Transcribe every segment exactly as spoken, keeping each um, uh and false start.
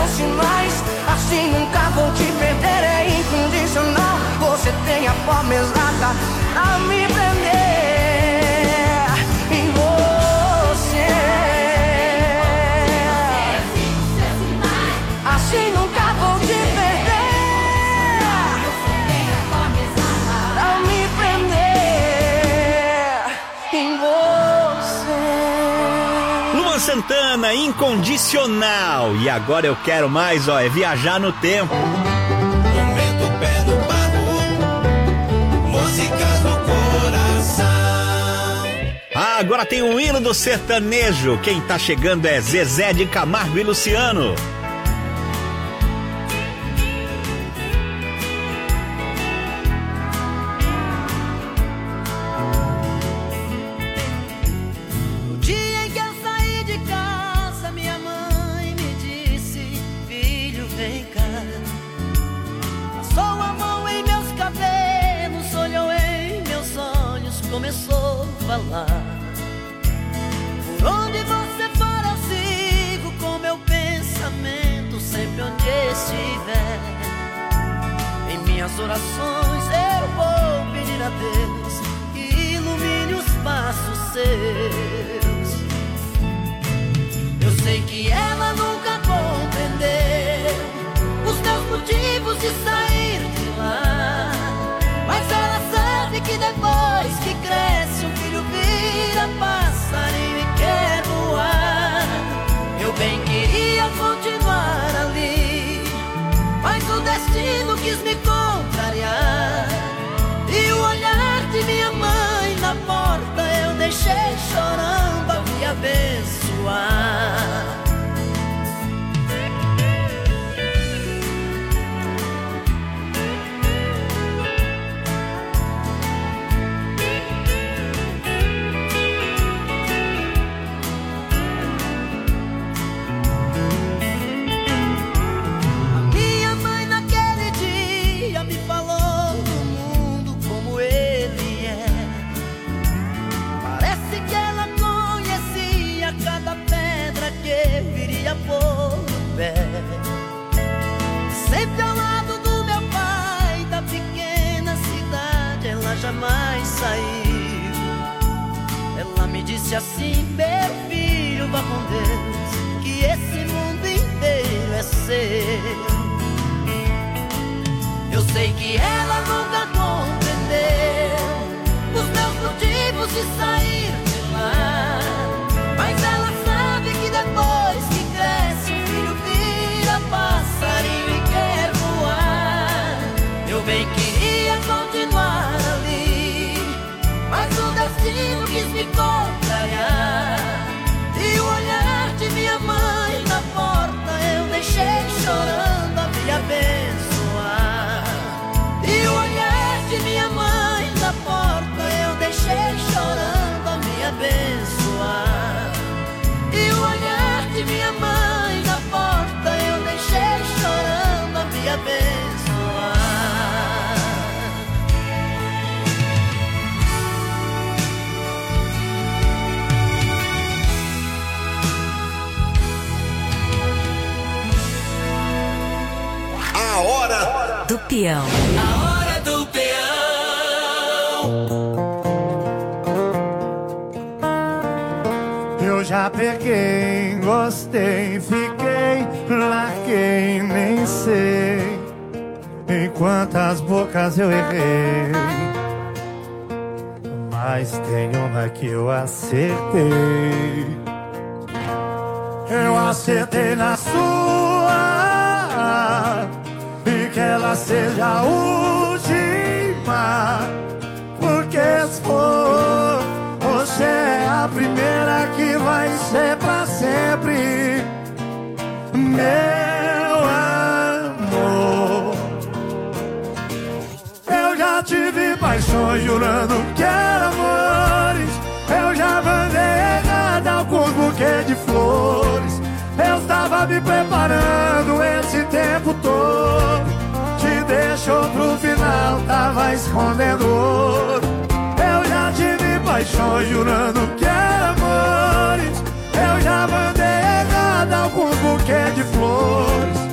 são sinais. Assim nunca vou te perder, é incondicional. Você tem a forma exata a me prender em você. Assim nunca vou te perder. Você tem a forma exata a me prender em você. Luan Santana, Incondicional. E agora eu quero mais, ó, é viajar no tempo. Momento pé no barro, músicas no coração. Ah, agora tem o hino do sertanejo. Quem tá chegando é Zezé de Camargo e Luciano. Começou a falar. Por onde você for eu sigo com meu pensamento, sempre onde estiver. Em minhas orações eu vou pedir a Deus que ilumine os passos seus. Eu sei que ela nunca compreendeu os meus motivos de sair de lá, mas ela sabe que depois que cresce um filho vira passarinho e quer voar. Eu bem queria continuar ali, mas o destino quis me contrariar. E o olhar de minha mãe na porta eu deixei chorando a me abençoar. Sempre ao lado do meu pai, da pequena cidade, ela jamais saiu. Ela me disse assim: meu filho, vá com Deus, que esse mundo inteiro é seu. Eu sei que ela nunca compreendeu os meus motivos de sair de lá, mas ela sabe que depois que cresce um filho vira passarinho e quer voar. Eu bem queria continuar ali, mas o destino quis me contrariar. E o olhar de minha mãe na porta eu deixei chorando a me abençoar. E o olhar de minha mãe na porta eu deixei chorando a me abençoar. E o olhar de minha mãe na porta eu deixei chorando a me abençoar. A hora do peão. A hora do peão. Eu já peguei, gostei, fiquei, larguei, nem sei em quantas bocas eu errei, mas tem uma que eu acertei. Eu acertei na sua, e que ela seja a última, porque se for, você é a primeira que vai ser pra sempre, meu amor. Eu já tive paixões jurando que eram amores, eu já mandei errado alguns buquês de flores. Eu estava me preparando esse tempo todo, te deixou pro final, tava escondendo ouro. Eu já tive paixões jurando que eram amores, eu já mandei errado alguns buquês de flores.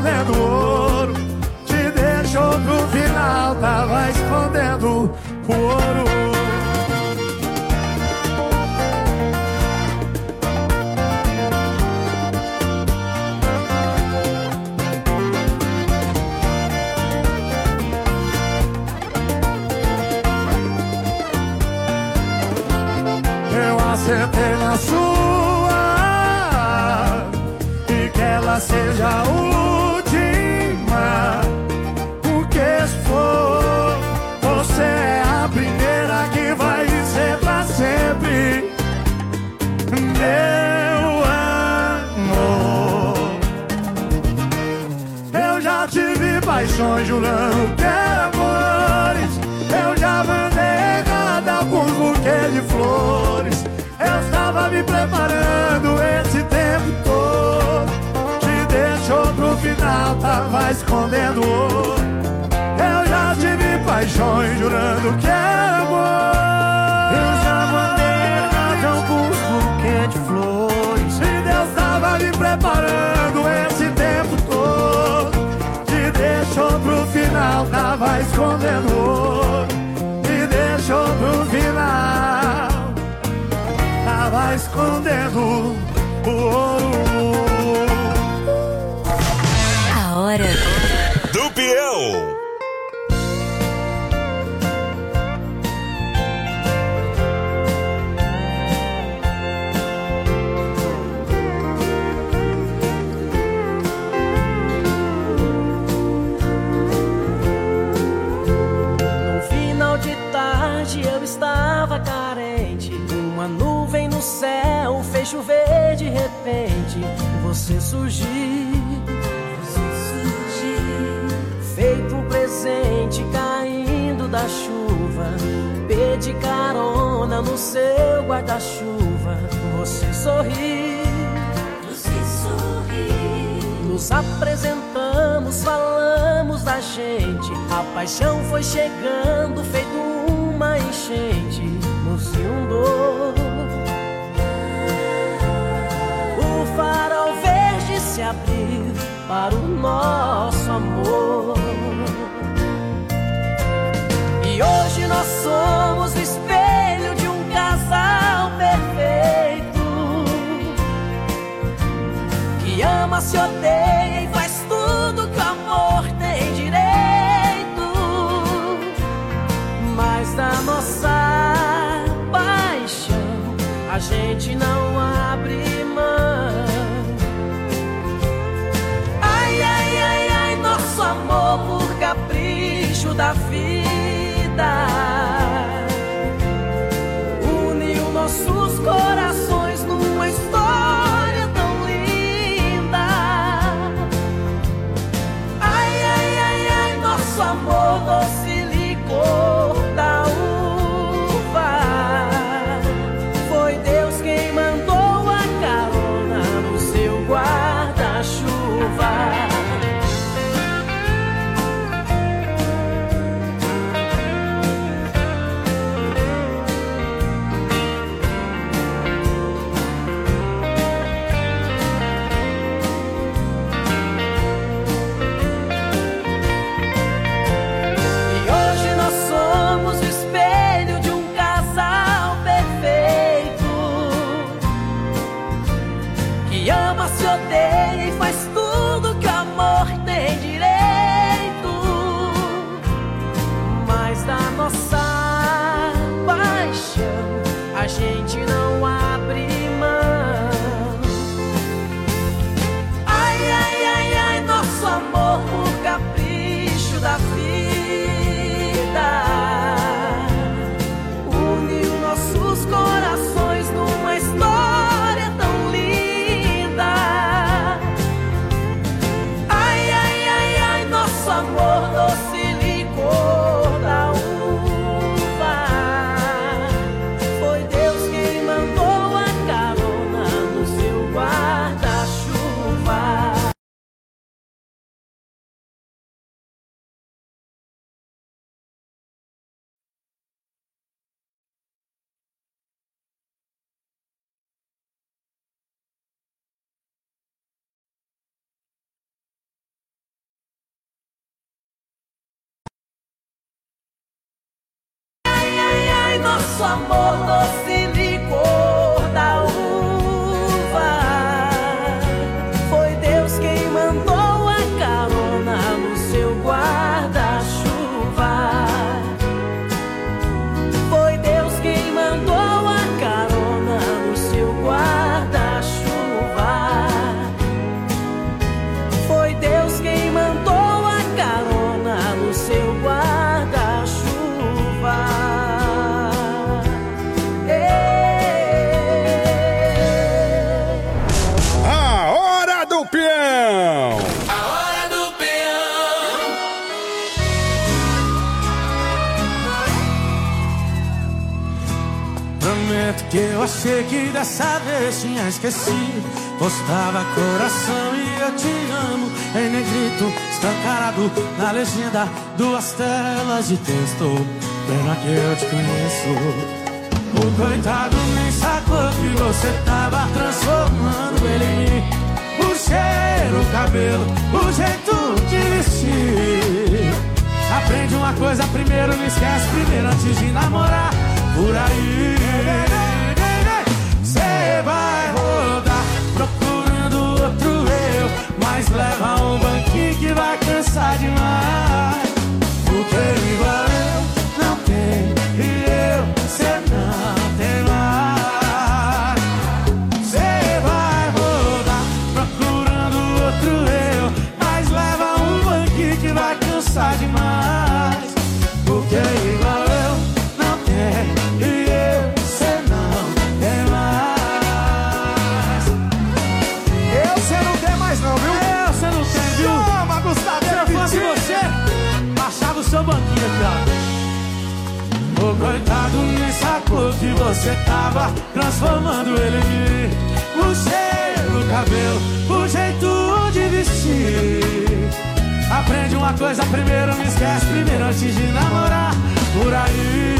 escondendo ouro. Te deixou pro final, tava escondendo o ouro. Sentei na sua e que ela seja a última, porque se for, você é a primeira que vai ser pra sempre. Meu amor, eu já tive paixões jurando que era amores. Eu já mandei errado alguns buquês de flores. Eu estava me preparando esse tempo todo. Te deixou pro final, tava escondendo ouro. Eu já tive paixões jurando que era amor. Eu já mandei errado alguns buquês de flores. E Deus tava me preparando esse tempo todo. Te deixou pro final, tava escondendo ouro. Me deixou pro final, tava escondendo o ouro. A hora do peão. No final de tarde eu estava carente. Uma nuvem no céu fez chover de repente. Você surgiu, você surgiu, feito um presente caindo da chuva. Pedi carona no seu guarda-chuva. Você sorriu, você sorriu. Nos apresentamos, falamos da gente. A paixão foi chegando, feito uma enchente. Nos inundou. O farol verde se abriu para o nosso amor. E hoje nós somos o espelho de um casal perfeito, que ama, se odeia e faz tudo que o amor tem direito. Mas da nossa paixão a gente não abre mão. Ai, ai, ai, ai, nosso amor por capricho da vida uniu nossos corações numa história tão linda. Ai, ai, ai, ai, nosso amor doce licor da uva. Foi Deus quem mandou a carona no seu guarda-chuva. nosso amor doce licor da uva. Foi Deus quem mandou a carona no seu guarda-chuva. Foi Deus quem mandou a carona no seu guarda-chuva. Foi Deus quem mandou a carona no seu guarda-chuva. A hora do peão! A hora do peão. Prometo que eu achei que dessa vez tinha esquecido. Postava coração e eu te amo em negrito, escancarado na legenda, duas telas de texto. Pena que eu te conheço. O coitado nem sacou que você tava transformando ele em mim. O cheiro, o cabelo, o jeito de vestir. Aprende uma coisa primeiro, não esquece primeiro antes de namorar. Por aí cê vai rodar procurando outro eu, mas leva um banquinho que vai cansar demais. Porque igual eu não tem e eu cê não tem mais. Cê vai rodar procurando outro eu, mas leva um banquinho que vai cansar demais. Porque igual eu não tem e eu cê não tem mais. Eu cê não tem mais não, viu? Eu cê não tem, viu? Chama, Gustavo. Se eu fosse você, baixava o seu banquinho aqui, ó. O coitado nem sacou que você tava transformando ele em mim. O cheiro, o cabelo, o jeito de vestir. Aprende uma coisa primeiro, não esquece primeiro antes de namorar. Por aí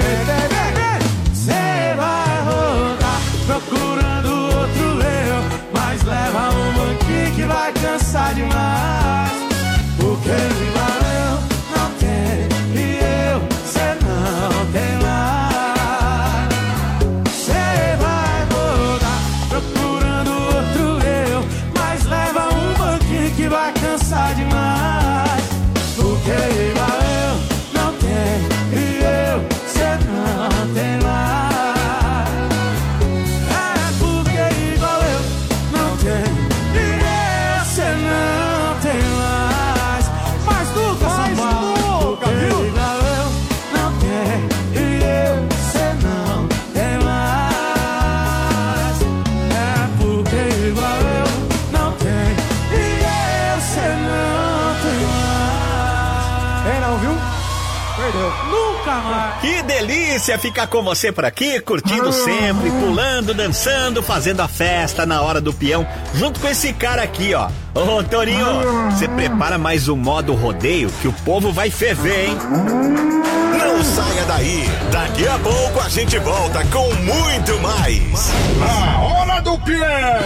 cê vai rodar procurando outro eu, mas leva um banquinho que vai cansar demais. Porque igual eu não tenho e eu cê não tem mais. Cê vai rodar procurando outro eu, mas leva um banquinho que vai cansar demais. Porque igual eu não tenho e eu cê não tem mais. É porque igual eu não tenho e eu cê não tem mais. Mas nunca, São Paulo. Porque igual eu não tenho e eu cê não tem mais. É porque igual eu não tenho e eu cê não tem mais. Tem não, viu? Perdeu. Nunca mais. Que delícia ficar com você por aqui, curtindo sempre, pulando, dançando, fazendo a festa na hora do peão, junto com esse cara aqui, ó. Ô, Torinho, você prepara mais um modo rodeio que o povo vai ferver, hein? Não saia daí. Daqui a pouco a gente volta com muito mais. A hora do peão!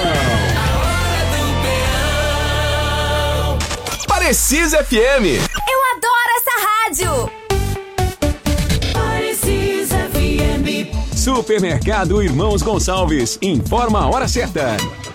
Precisa F M. Eu adoro essa rádio! Precisa F M. Supermercado Irmãos Gonçalves. Informa a hora certa.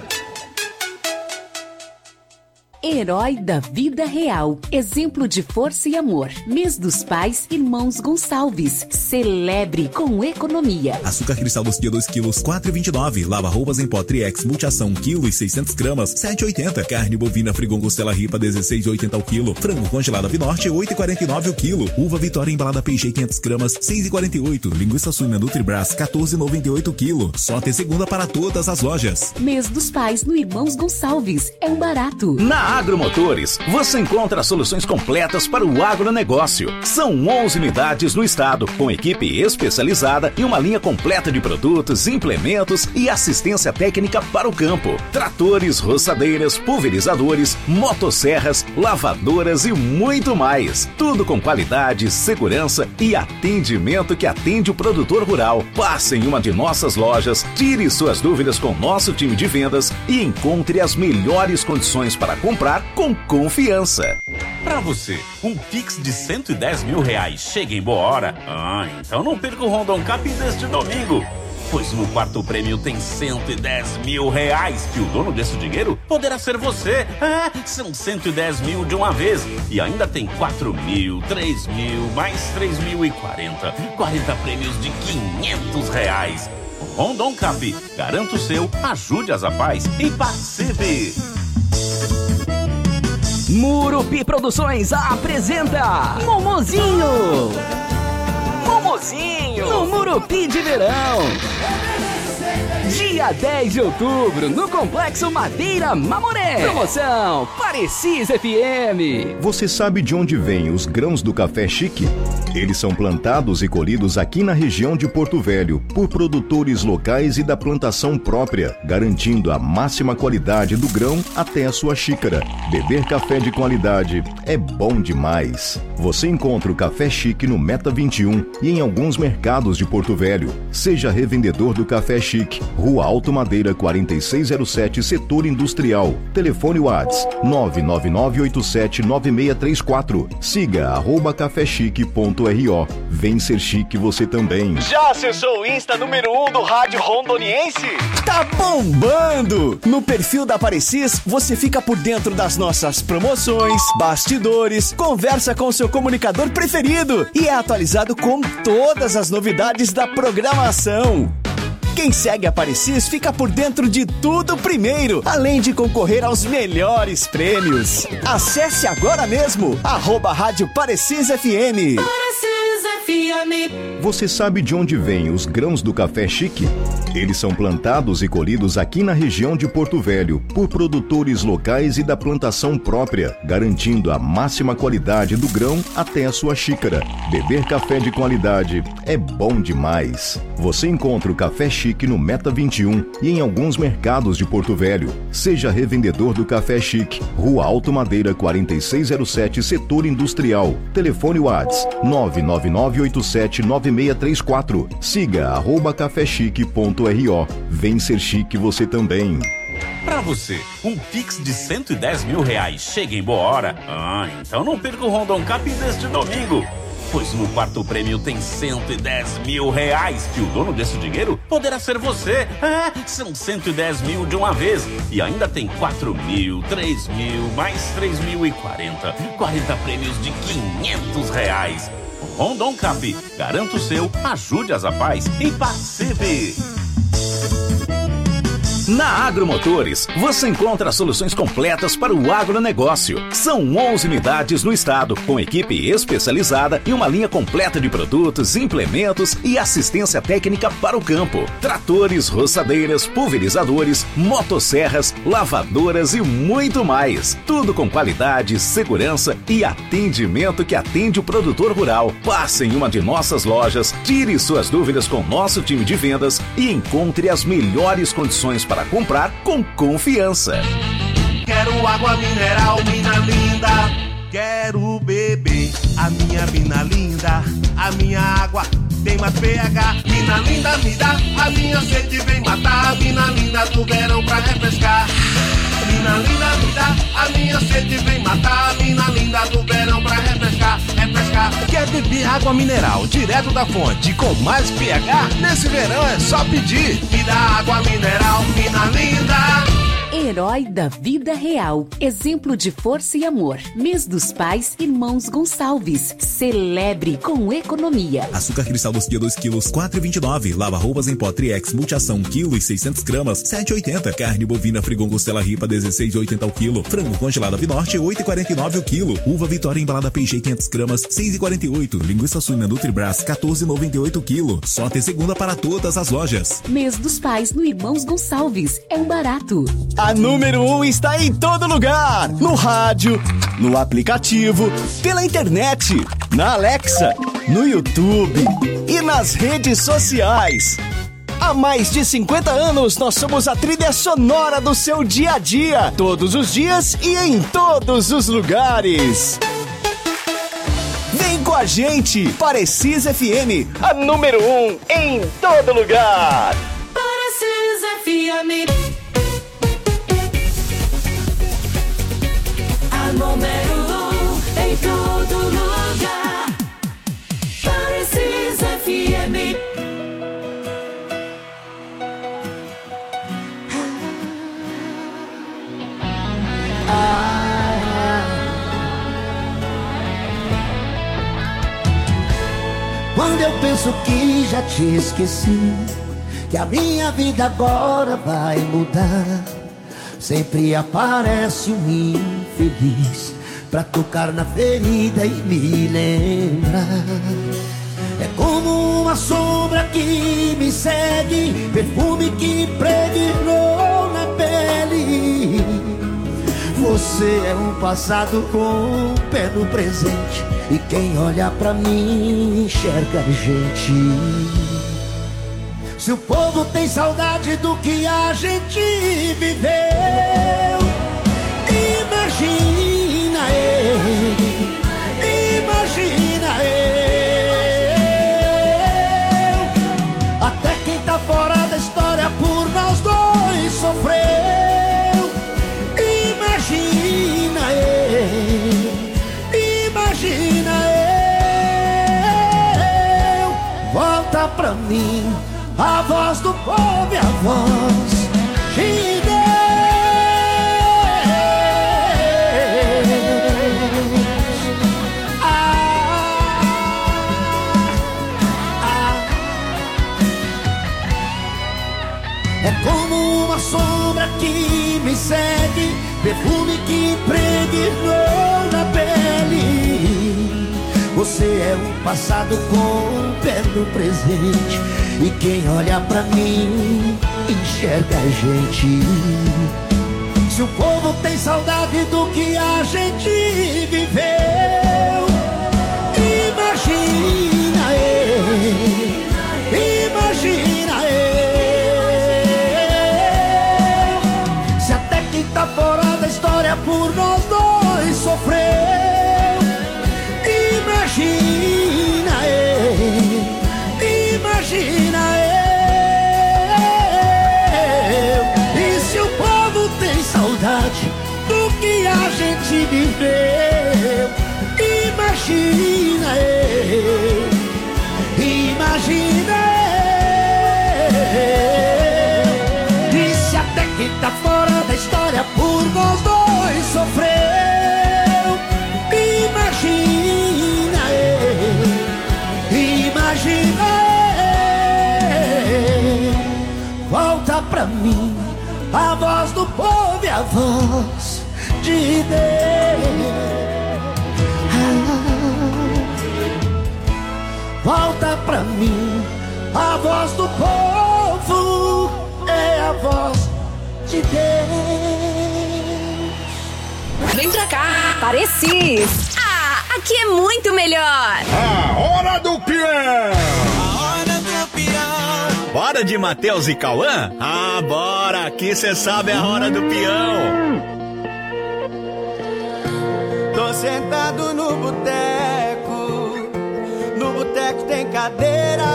Herói da vida real, exemplo de força e amor. Mês dos Pais, Irmãos Gonçalves. Celebre com economia. Açúcar cristal doce dois quilos, quatro reais e vinte e nove. Lava roupas em pó Triex Multiação, quilo e seiscentos gramas, sete reais e oitenta. Carne bovina frigon costela ripa, dezesseis reais e oitenta ao quilo. Frango congelado Vinorte, oito reais e quarenta e nove o quilo. Uva Vitória embalada peixe quinhentas gramas, seis reais e quarenta e oito. Linguiça suína Nutribras, quatorze reais e noventa e oito o quilo. Só até segunda para todas as lojas. Mês dos Pais no Irmãos Gonçalves. É um barato. Na Agromotores, você encontra soluções completas para o agronegócio. São onze unidades no estado, com equipe especializada e uma linha completa de produtos, implementos e assistência técnica para o campo. Tratores, roçadeiras, pulverizadores, motosserras, lavadoras e muito mais. Tudo com qualidade, segurança e atendimento que atende o produtor rural. Passe em uma de nossas lojas, tire suas dúvidas com nosso time de vendas e encontre as melhores condições para comprar com confiança. Pra você, um Pix de cento e dez mil reais chega em boa hora? Ah, então não perca o Rondon Cap deste domingo. Pois no quarto prêmio tem cento e dez mil reais e o dono desse dinheiro poderá ser você. Ah, são cento e dez mil de uma vez. E ainda tem quatro mil, três mil, mais três mil e quarenta. quarenta prêmios de quinhentos reais. Rondon Cap, garanta o seu, ajude as Apais e participe. Murupi Produções apresenta Momozinho. Momozinho no Murupi de Verão. Dia dez de outubro, no Complexo Madeira Mamoré. Promoção Parecis F M. Você sabe de onde vêm os grãos do café chique? Eles são plantados e colhidos aqui na região de Porto Velho por produtores locais e da plantação própria, garantindo a máxima qualidade do grão até a sua xícara. Beber café de qualidade é bom demais. Você encontra o café chique no Meta vinte e um e em alguns mercados de Porto Velho. Seja revendedor do café chique. Rua Alto Madeira quarenta e seis zero sete, Setor Industrial. Telefone WhatsApp nove nove nove oito sete nove seis três quatro. Siga arroba caféchique ponto ro. Vem ser chique você também. Já acessou o Insta número um do Rádio Rondoniense? Tá bombando! No perfil da Parecis, você fica por dentro das nossas promoções, bastidores, conversa com seu comunicador preferido e é atualizado com todas as novidades da programação. Quem segue a Parecis fica por dentro de tudo primeiro, além de concorrer aos melhores prêmios. Acesse agora mesmo, arroba Rádio Parecis F M. Você sabe de onde vêm os grãos do café chique? Eles são plantados e colhidos aqui na região de Porto Velho por produtores locais e da plantação própria, garantindo a máxima qualidade do grão até a sua xícara. Beber café de qualidade é bom demais. Você encontra o café chique no Meta vinte e um e em alguns mercados de Porto Velho. Seja revendedor do café chique. Rua Alto Madeira quarenta e seis zero sete, Setor Industrial. Telefone WhatsApp nove nove nove oito sete nove seis três quatro. Siga arroba caféchique ponto ro. Vem ser chique você também. Pra você, um Pix de cento e dez mil reais chega em boa hora? Ah, então não perca o Rondon Cap deste domingo. Pois no quarto prêmio tem cento e dez mil reais e o dono desse dinheiro poderá ser você. Ah, são cento e dez mil de uma vez. E ainda tem quatro mil, três mil, mais três mil e quarenta. quarenta prêmios de quinhentos reais. Rondon Cap, garanta o seu, ajude as Apais e participe. Na Agromotores, você encontra soluções completas para o agronegócio. São onze unidades no estado, com equipe especializada e uma linha completa de produtos, implementos e assistência técnica para o campo. Tratores, roçadeiras, pulverizadores, motosserras, lavadoras e muito mais. Tudo com qualidade, segurança e atendimento que atende o produtor rural. Passe em uma de nossas lojas, tire suas dúvidas com nosso time de vendas e encontre as melhores condições para para comprar com confiança. Quero água mineral, mina linda. Quero beber a minha mina linda. A minha água tem mais pH. Mina linda, me dá. A minha sede vem matar. A mina linda do verão pra refrescar. Mina linda, me dá. A minha sede vem matar. A mina linda do verão pra refrescar. Refrescar. Quer beber água mineral direto da fonte com mais pH? Nesse verão é só pedir. Me dá água mineral, mina linda. Herói da Vida Real. Exemplo de força e amor. Mês dos Pais, Irmãos Gonçalves. Celebre com economia. Açúcar cristal doce dia dois quilos, quatro reais e vinte e nove. Lava roupas em pó Triex Multiação, quilo e seiscentas gramas, sete reais e oitenta. Carne bovina Frigon Costela Ripa, dezesseis reais e oitenta ao quilo. Frango congelado Vinorte, oito reais e quarenta e nove ao quilo. Uva Vitória embalada P G quinhentas gramas, seis reais e quarenta e oito. Linguiça suína Nutribras, quatorze reais e noventa e oito ao quilo. Só até segunda para todas as lojas. Mês dos Pais no Irmãos Gonçalves. É um barato. A número um está em todo lugar. No rádio, no aplicativo, pela internet, na Alexa, no YouTube e nas redes sociais. Há mais de cinquenta anos, nós somos a trilha sonora do seu dia a dia. Todos os dias e em todos os lugares. Vem com a gente, Parecis F M, a número um em todo lugar. Parecis F M. Número um em todo lugar. Parecis F M. Quando eu penso que já te esqueci, que a minha vida agora vai mudar, sempre aparece um infeliz pra tocar na ferida e me lembrar. É como uma sombra que me segue, perfume que impregnou na pele. Você é um passado com um pé no presente, e quem olha pra mim enxerga a gente. Se o povo tem saudade do que a gente viveu, imagina eu, imagina eu. Até quem tá fora da história por nós dois sofreu. Imagina eu, imagina eu. Volta pra mim a voz do povo e a voz de Deus. Ah, ah. É como uma sombra que me segue, perfume que impregnou na pele. Você é um passado com um pé no presente, e quem olha pra mim enxerga a gente. Se o povo tem saudade do que a gente viveu, imagina eu, imagina eu. Se até quem tá fora da história por nós dois sofreu. Imagina eu, imagina eu. E se o povo tem saudade do que a gente viveu, imagina eu, imagina eu. E se até quem tá fora da história por nós dois sofreu, imagina eu, imagina eu. Volta pra mim a voz do povo e a voz de Deus. Volta pra mim a voz do povo, é a voz de Deus. Vem pra cá, Parecis. Ah, aqui é muito melhor. A hora do peão. A hora do peão. Bora de Matheus e Cauã? Ah, bora! Aqui cê sabe a hora do peão. Tô sentado no boteco, no boteco tem cadeira,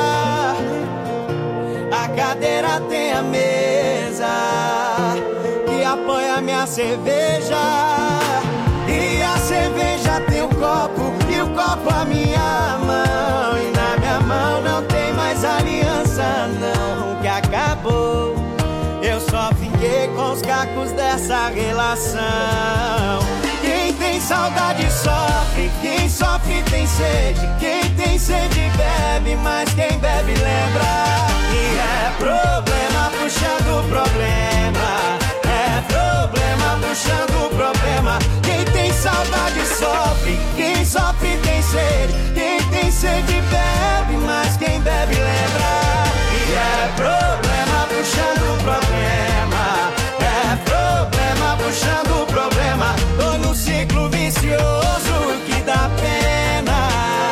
a cadeira tem a mesa que apoia minha cerveja, e a cerveja tem o copo e o copo a minha mão, e na minha mão não tem mais aliança não, que acabou. Eu só fiquei com os cacos dessa relação. Quem tem saudade sofre, quem sofre tem sede, quem tem sede bebe, mas quem bebe lembra. E é problema puxando problema, é problema puxando problema. Quem tem saudade sofre, quem sofre tem sede, quem tem sede bebe, mas quem bebe lembra. E é problema puxando problema, é problema puxando problema. Tô no ciclo vicioso que dá pena.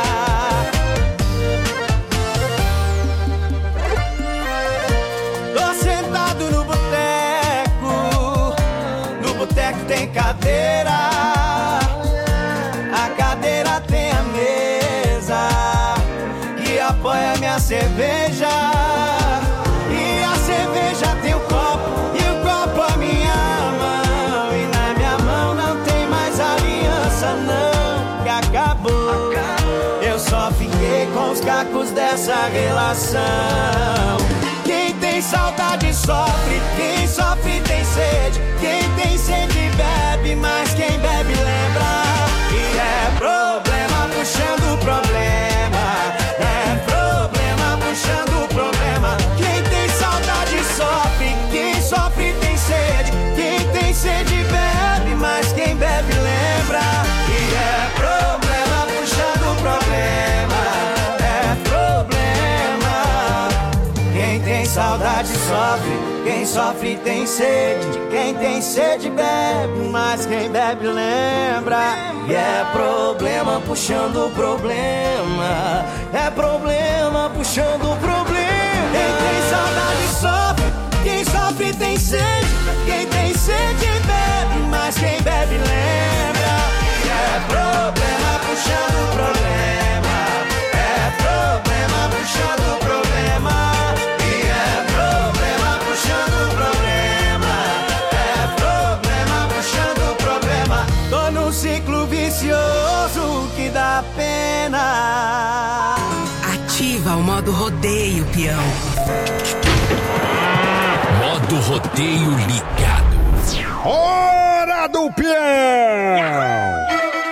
Tô sentado no boteco, no boteco tem cadeira, a cadeira tem a mesa que apoia minha cerveja, e a cerveja tem o copo e o copo a minha mão, e na minha mão não tem mais aliança não, que são os cacos dessa relação. Quem tem saudade sofre, quem sofre tem sede. Quem tem sede bebe, mas quem bebe lembra. E é problema puxando problema, é problema puxando problema. Quem tem saudade sofre, quem sofre tem sede. Quem tem sede bebe, mas quem bebe lembra. E é problema puxando problema, é problema. Quem tem saudade sofre, quem sofre tem sede. Quem tem sede bebe, mas quem bebe lembra. E é problema puxando problema, é problema puxando problema. Quem tem saudade sofre, quem sofre tem sede. Quem tem sede bebe, mas quem bebe lembra. E é problema puxando problema, é problema puxando problema. E é problema puxando problema, é problema puxando problema. Tô num ciclo vicioso que dá pena. Ativa o modo rodeio, peão. Modo rodeio ligado. Hora do peão!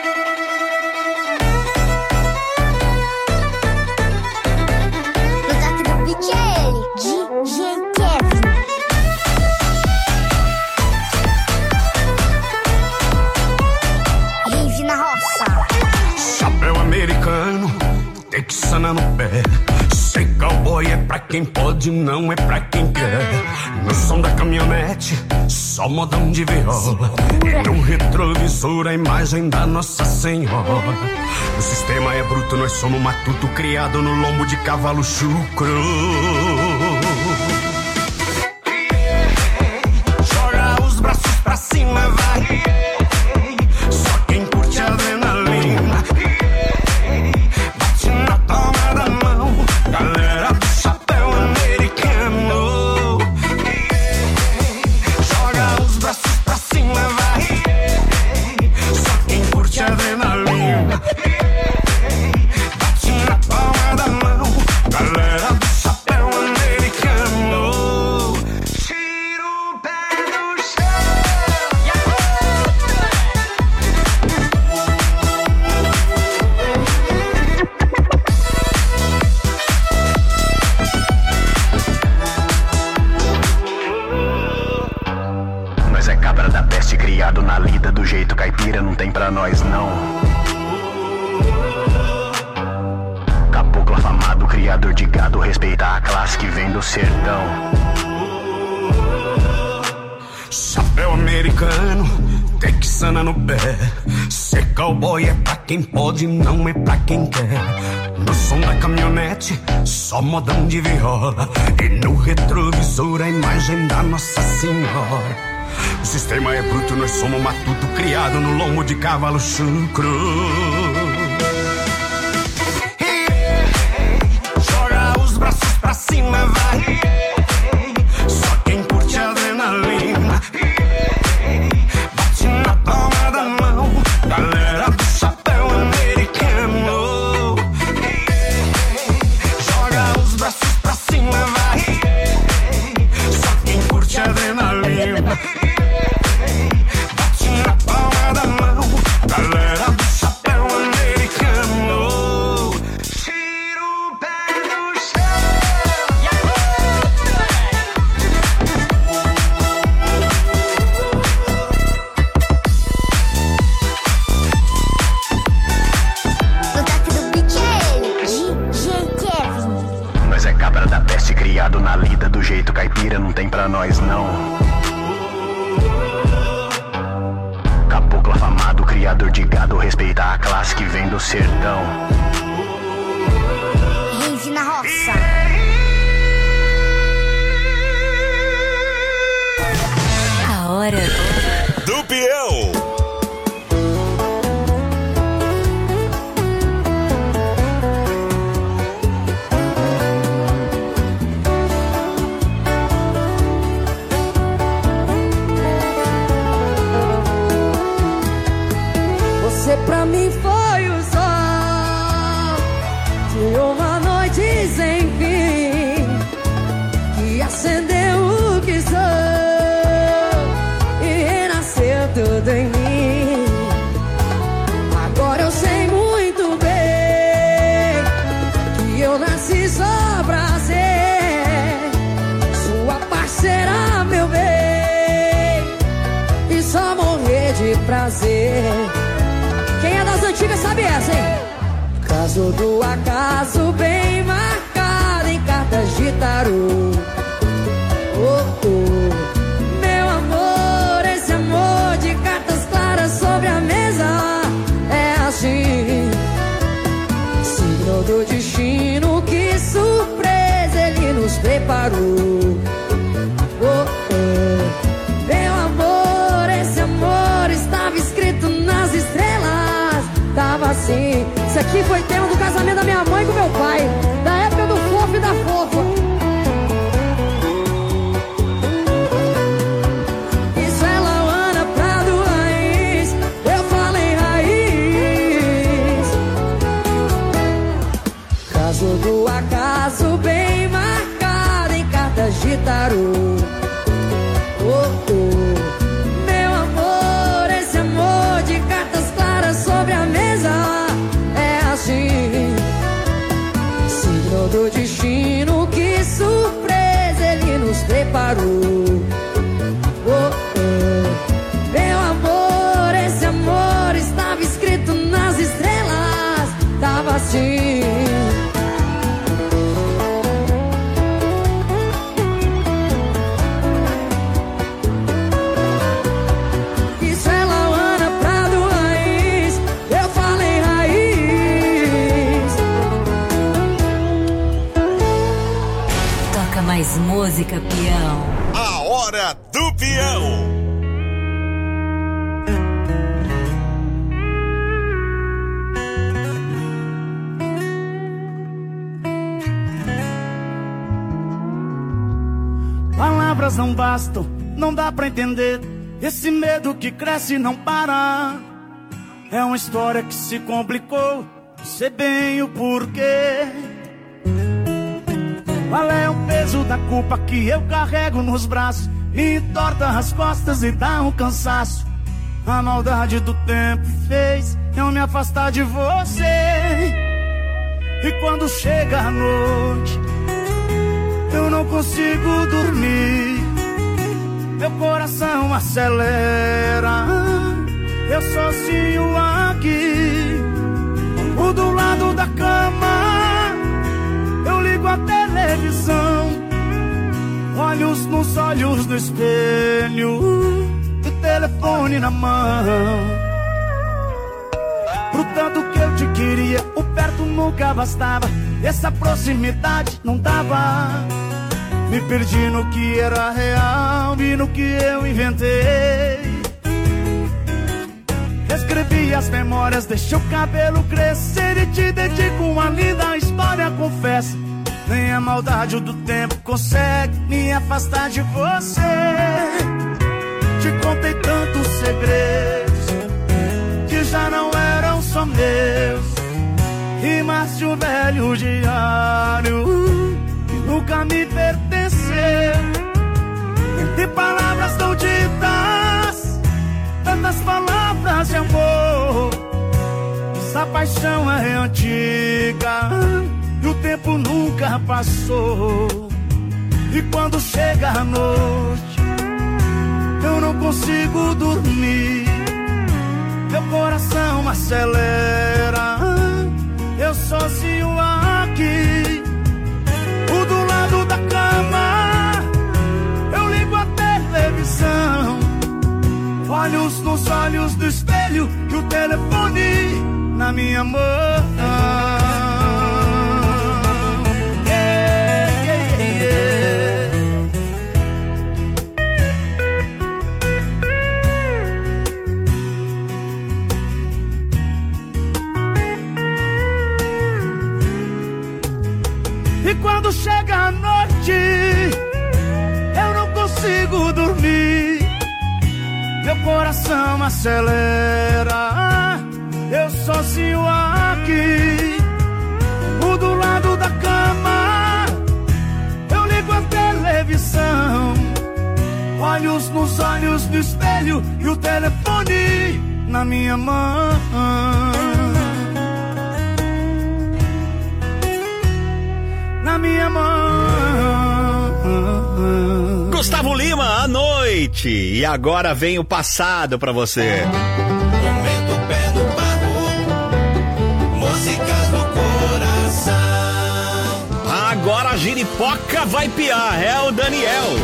Chapéu americano, texana no pé. Ser cowboy é pra quem pode, não é pra quem quer. No som da caminhonete, só modão de viola. E no retrovisor a imagem da Nossa Senhora. O sistema é bruto, nós somos matuto, criado no lombo de cavalo chucro. Joga os braços pra cima, vai. Só quem curte a adrenalina. Bate na palma da mão, galera do chapéu americano. Joga os braços pra cima, vai. Só quem curte a adrenalina. Bate na palma da mão, galera do chapéu americano. Tira o pé do chão. Nós é cabra da peste, criado na lida do jeito caipira, não tem pra nós não. Caboclo afamado, criador de gado, respeita a classe que vem do sertão. Chapéu americano, texana no pé. Ser cowboy é pra quem pode, não é pra quem quer. No som da caminhonete, só modão de viola. E no retrovisor a imagem da Nossa Senhora. O sistema é bruto, nós somos matuto, criado no lombo de cavalo chucro. Joga os braços pra cima, vai. Só quem curte a adrenalina. Bate na palma da mão, galera do chapéu americano. Joga os braços pra cima, vai. Só quem curte a adrenalina. Bate na palma da mão, galera do chapéu americano. Tira o pé do chão. Nós é cabra da peste, criado na lida do jeito caipira, não tem pra nós não. Caboclo afamado, criador de gado, respeita a classe que vem do sertão. Rave na roça. A hora do peão. Você pra mim foi o sol eu nasci só pra ser sua parceira, meu bem, e só morrer de prazer. Quem é das antigas sabe essa, hein? Caso do acaso bem marcado em cartas de tarô. Oh, oh, meu amor, esse amor de cartas claras sobre a mesa é assim. Signo do destino, que surpresa ele nos preparou. Oh, oh, meu amor, esse amor estava escrito nas estrelas. Tava assim. Isso aqui foi tema do casamento da minha mãe com meu pai, da época do fofo e da fofa. Isso é Lauana Prado Raiz, eu falei raiz. Caso do acaso bem marcado em cartas de tarô. Oh, oh, meu amor, esse amor de cartas claras sobre a mesa é assim. Signo do destino, que surpresa ele nos preparou. Oh, oh, meu amor, esse amor estava escrito nas estrelas. Tava assim. Mais música, peão. A hora do peão. Palavras não bastam, não dá pra entender. Esse medo que cresce e não para. É uma história que se complicou, sei bem o porquê. Qual é o peso da culpa que eu carrego nos braços? Me entorta as costas e dá um cansaço. A maldade do tempo fez eu me afastar de você. E quando chega a noite, eu não consigo dormir. Meu coração acelera, eu sozinho aqui, o do lado da cama. Eu ligo a televisão, olhos nos olhos do espelho, o telefone na mão. Pro tanto que eu te queria, o perto nunca bastava. Essa proximidade não dava. Me perdi no que era real e no que eu inventei. Escrevi as memórias, deixei o cabelo crescer e te dedico uma linda história, confesso. Nem a maldade do tempo consegue me afastar de você. Te contei tantos segredos que já não eram só meus, rimas de um velho diário que nunca me pertenceu. Entre palavras tão ditas, tantas palavras de amor, essa paixão é antiga e o tempo nunca passou. E quando chega a noite, eu não consigo dormir. Meu coração acelera, eu sozinho aqui, o do lado da cama. Eu ligo a televisão, olhos nos olhos do espelho e o telefone na minha mão. Yeah, yeah, yeah. E quando chega a noite, eu não consigo dormir. Meu coração acelera, eu sozinho aqui, o do lado da cama. Eu ligo a televisão, olhos nos olhos do espelho e o telefone na minha mão. na minha mão. Gustavo Lima, à noite. E agora vem o passado pra você. Momento pé no barro, músicas no coração. Agora a giripoca vai piar, é o Daniel.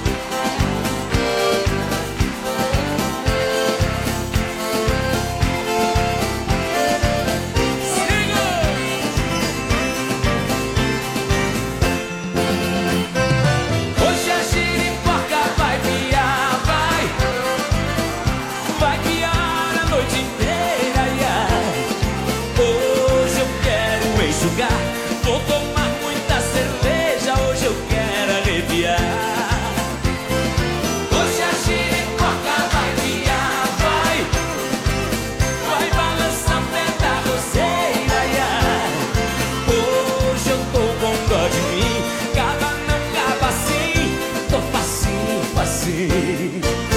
Vou tomar muita cerveja, hoje eu quero arrepiar. Hoje a giripoca vai viar, vai. Vai balançar o pé da roceira, yeah. Hoje eu tô com dó de mim, cava não cava assim, tô facinho, facinho.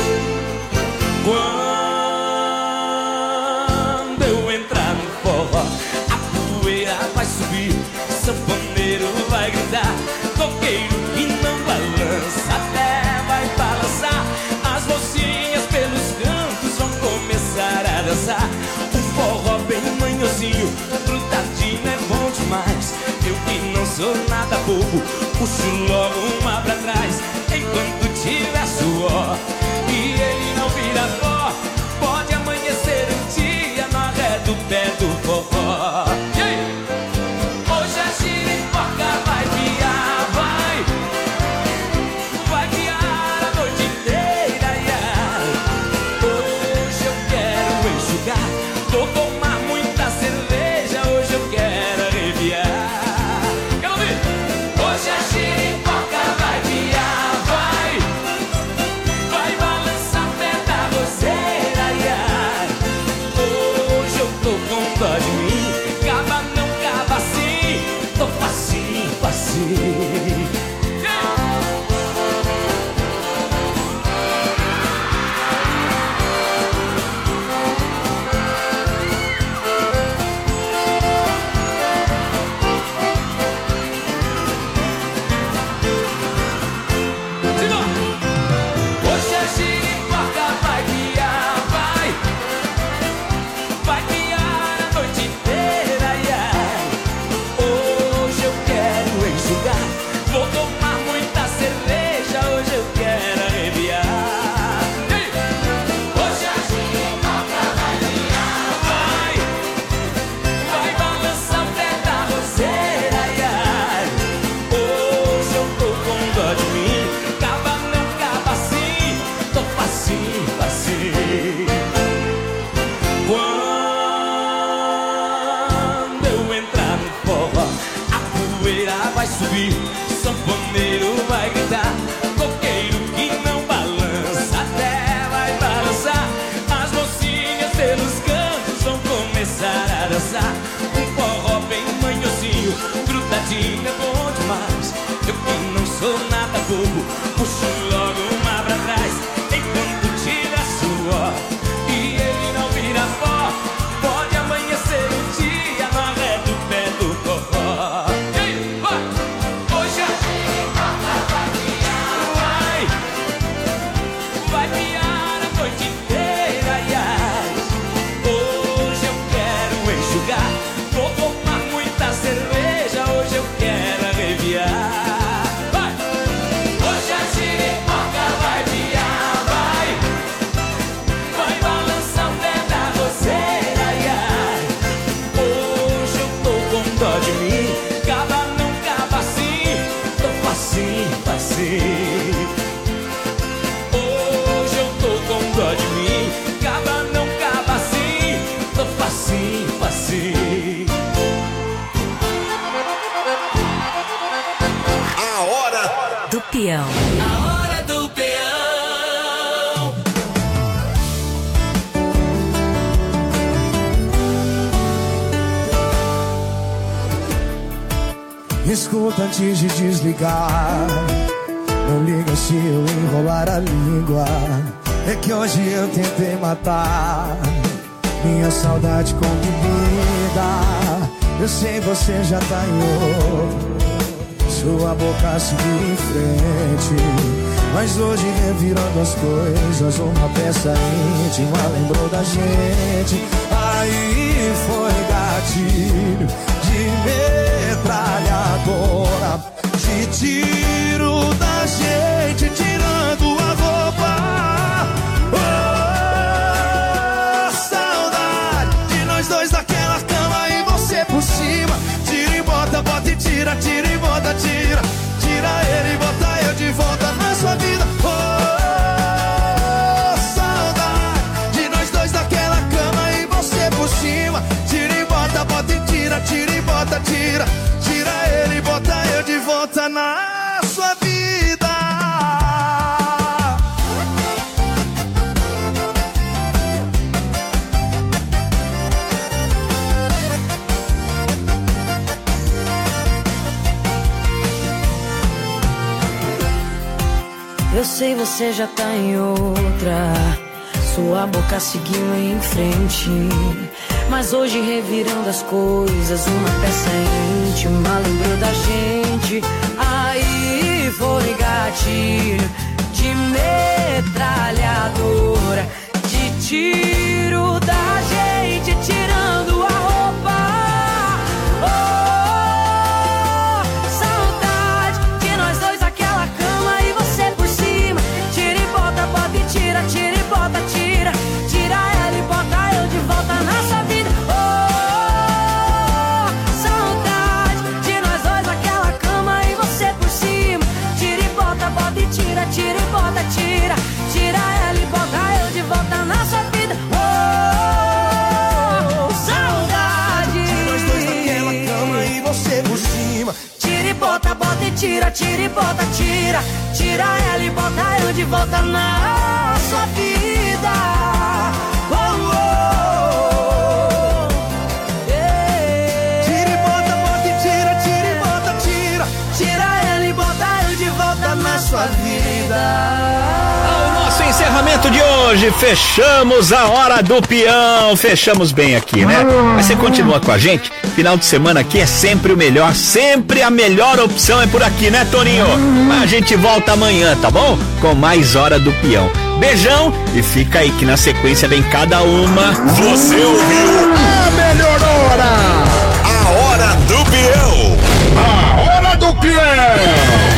Quando eu entrar no forró, a poeira vai subir, sanfoneiro vai gritar, coqueiro que não balança, até vai balançar. As mocinhas pelos cantos vão começar a dançar. Um forró bem manhosinho, grudadinho é bom demais. Eu que não sou nada bobo, puxo logo uma pra trás. Enquanto tiver suor e ele não vira pó, pode amanhecer um dia no arré do pé do forró. E aí? Hoje a giripoca vai viar, vai. Vai viar a noite inteira, yeah. Hoje eu quero enxugar, vou tomar muita cerveja, hoje eu quero arrepiar. Quero ouvir? Hoje a giripoca vai viar, vai. Vai balançar o pé da roceira, yeah. Hoje eu tô com dó de mim, cava não cava assim, tô facinho, facinho. Hoje a giripoca vai viar, vai. Vai viar a noite inteira, yeah. Hoje eu quero enxugar, vou tomar muita cerveja, hoje eu quero arrepiar. E aí? Hoje a giripoca vai viar, vai. Vai balançar o pé da roceira, yeah. Hoje eu tô com dó de mim, cava não cava assim, tô facinho, facinho. Quando eu entrar no forró, a poeira vai subir, sanfoneiro vai gritar, coqueiro que não balança, até vai balançar. As mocinhas pelos cantos vão começar a dançar. Um forró bem manhosinho, grudadinho é bom demais. Eu que não sou nada bobo, puxo logo uma pra trás. Enquanto tira suor e ele não vira pó, pode amanhecer um dia no arré do pé do forró. E aí, vai! Hoje a giripoca vai viar, vai. Vai viar a noite inteira, yeah. Hoje eu quero enxugar, vou tomar muita cerveja, hoje eu quero arrepiar. Vai! Hoje a giripoca vai viar, vai. Vai balançar o pé da roceira, yeah. Hoje eu tô com dó de mim, cava não cava assim, tô facinho, facinho. Hoje eu tô com dó de mim, cava não cava assim, tô facinho, facinho. A hora Do peão. A hora do peão. Escuta antes de desligar, não liga se eu enrolar a língua. É que hoje eu tentei matar minha saudade com bebida. Eu sei você já tá em outro, sua boca seguir em frente. Mas hoje revirando as coisas, uma peça íntima lembrou da gente. Aí foi gatilho de metralhadora, de tiro da gente tirando a roupa. Oh, saudade de nós dois naquela cama e você por cima. Tira e bota, bota e tira, tira e bota, tira. Tira ele e bota eu de volta na sua vida. Oh, saudade de nós dois naquela cama e você por cima. Tira e bota, bota e tira, tira e bota, tira. Tira ele e bota eu de volta na sua vida. Eu sei, você já tá em outra, sua boca seguiu em frente. Mas hoje revirando as coisas, uma peça íntima lembrou da gente. Aí foi gatilho de metralhadora, de tiro da gente tirando a roupa. Oh, saudade de nós dois naquela cama e você por cima. Tira e bota, bota e tira, tira e bota, tira. Tira ela e bota eu de volta na sua vida. Oh, saudade de nós dois naquela cama e você por cima. Tira e bota, bota e tira, tira e bota, tira. Tira ela e bota eu de volta na sua vida. Oh, saudade de nós dois naquela cama e você por cima. Tira e bota, bota e tira, tira e bota, tira. Tira ela e bota eu de volta na sua vida. Oh, oh, yeah. Tira e bota, bota e tira, tira e bota, tira. Tira ela e bota eu de volta na sua vida. Nosso encerramento de hoje, fechamos a hora do peão, fechamos bem aqui, né? Mas você continua com a gente, final de semana aqui é sempre o melhor, sempre a melhor opção é por aqui, né, Toninho? A gente volta amanhã, tá bom? Com mais hora do peão. Beijão e fica aí que na sequência vem cada uma. Você ouviu a melhor hora, a hora do peão, a hora do peão.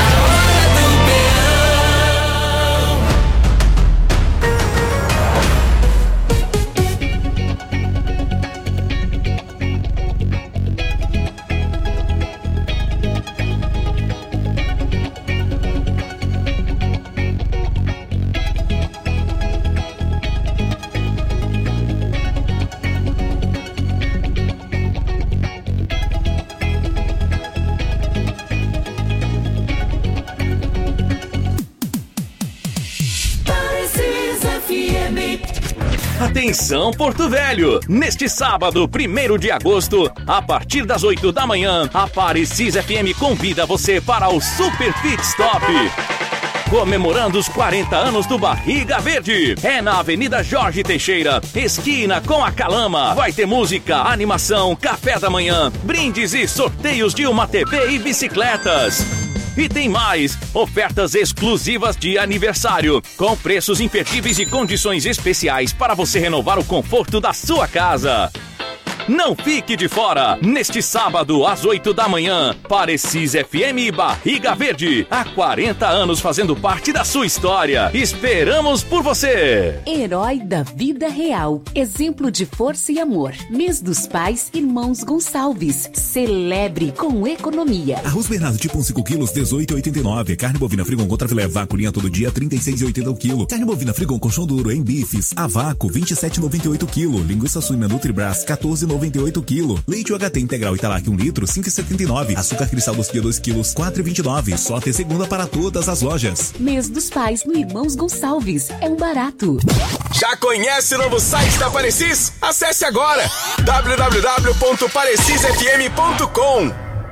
Atenção, Porto Velho! Neste sábado, primeiro de agosto, a partir das oito da manhã, a Parecis F M convida você para o Super Pit Stop. Comemorando os quarenta anos do Barriga Verde. É na Avenida Jorge Teixeira, esquina com a Calama. Vai ter música, animação, café da manhã, brindes e sorteios de uma T V e bicicletas. E tem mais, ofertas exclusivas de aniversário, com preços imperdíveis e condições especiais para você renovar o conforto da sua casa. Não fique de fora, neste sábado às oito da manhã, Parecis F M e Barriga Verde, há quarenta anos fazendo parte da sua história. Esperamos por você! Herói da vida real, exemplo de força e amor. Mês dos Pais, Irmãos Gonçalves. Celebre com economia. Arroz Bernardo tipo cinco quilos, dezoito e oitenta e nove. Carne bovina Frigon contra filé vaco linha todo dia, trinta e seis e oitenta o quilo. Carne bovina Frigon colchão duro em bifes, a vácuo, vinte e sete e noventa e oito o quilo. Linguiça suína Nutribras, quatorze e noventa e oito o quilo. Leite U H T integral Italac um litro, cinco e setenta e nove. Açúcar cristal doce dia dois quilos, quatro e vinte e nove. Só até segunda para todas as lojas. Mês dos Pais no Irmãos Gonçalves. É um barato. Já conhece o novo site da Parecis? Acesse agora w w w ponto parecis f m ponto com.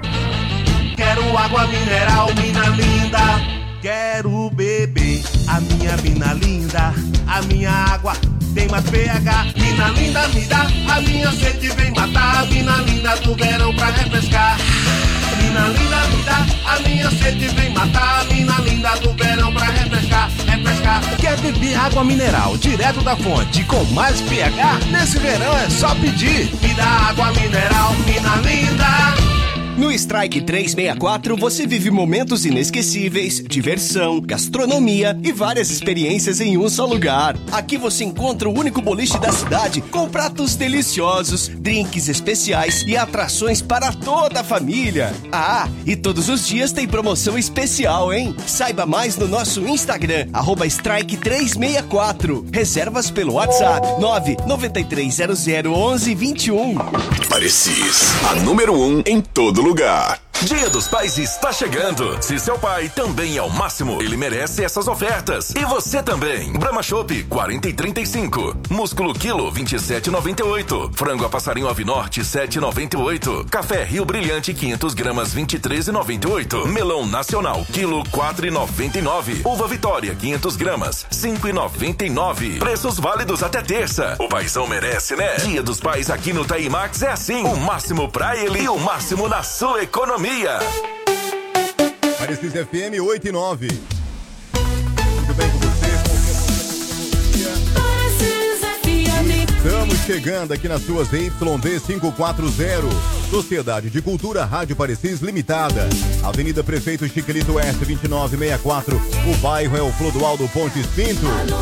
Quero água mineral, mina linda. Quero beber a minha mina linda. A minha água tem mais pH. Mina linda, me dá a minha sede, vem matar. Mina linda do verão pra refrescar. Mina linda, me dá a minha beber água mineral direto da fonte com mais pH? Nesse verão é só pedir. Me dá água mineral, mina linda. No Strike trezentos e sessenta e quatro você vive momentos inesquecíveis, diversão, gastronomia e várias experiências em um só lugar. Aqui você encontra o único boliche da cidade com pratos deliciosos, drinks especiais e atrações para toda a família. Ah, e todos os dias tem promoção especial, hein? Saiba mais no nosso Instagram, arroba Strike trezentos e sessenta e quatro. Reservas pelo WhatsApp nove nove três zero zero onze vinte e um. Parecis, a número um em todo lugar. Dia dos Pais está chegando. Se seu pai também é o máximo, ele merece essas ofertas. E você também. Brahma Chopp quarenta e trinta e cinco. Músculo quilo vinte e sete e noventa e oito. Frango a passarinho Ave Norte sete e noventa e oito. Café Rio Brilhante quinhentos gramas vinte e três e noventa e oito. Melão Nacional quilo quatro e noventa e nove. Uva Vitória quinhentos gramas cinco e noventa e nove. Preços válidos até terça. O paizão merece, né? Dia dos Pais aqui no Taimax é assim. O máximo pra ele e o máximo na sua economia. Parecis F M oito e nove. Tudo bem com você? Parecis F M. Estamos chegando aqui nas suas Y D quinhentos e quarenta. Sociedade de Cultura Rádio Parecis Limitada. Avenida Prefeito Chiquelito Oeste vinte e nove sessenta e quatro. O bairro é o Clodoaldo Pontes Pinto.